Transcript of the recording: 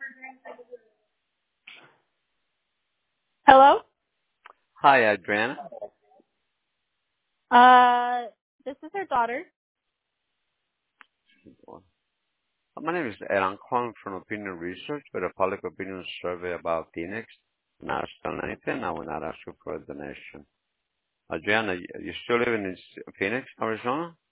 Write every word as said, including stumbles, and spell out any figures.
Hello? Hi, Adriana. Uh, this is her daughter. My name is Ed. I'm calling from Opinion Research with a public opinion survey about Phoenix. Not selling anything. I will not ask you for a donation. Adriana, you you still living in Phoenix, Arizona?